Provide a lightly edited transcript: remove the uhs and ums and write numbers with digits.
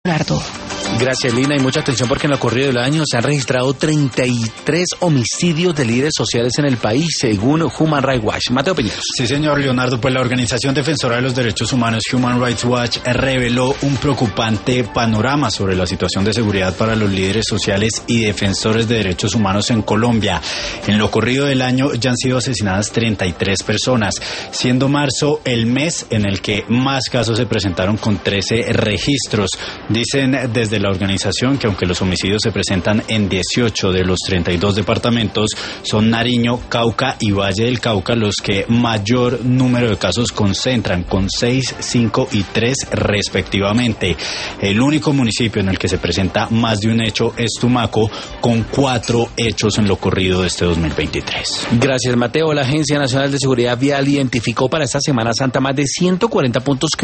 Leonardo. Gracias, Lina, y mucha atención porque en lo corrido del año se han registrado 33 homicidios de líderes sociales en el país, según Human Rights Watch. Mateo Piñeros. Sí, señor Leonardo, pues la organización defensora de los derechos humanos Human Rights Watch reveló un preocupante panorama sobre la situación de seguridad para los líderes sociales y defensores de derechos humanos en Colombia. En lo corrido del año ya han sido asesinadas 33 personas, siendo marzo el mes en el que más casos se presentaron con 13 registros. Dicen desde la organización que aunque los homicidios se presentan en 18 de los 32 departamentos, son Nariño, Cauca y Valle del Cauca los que mayor número de casos concentran, con 6, 5 y 3 respectivamente. El único municipio en el que se presenta más de un hecho es Tumaco, con 4 hechos en lo corrido de este 2023. Gracias, Mateo. La Agencia Nacional de Seguridad Vial identificó para esta Semana Santa más de 140 puntos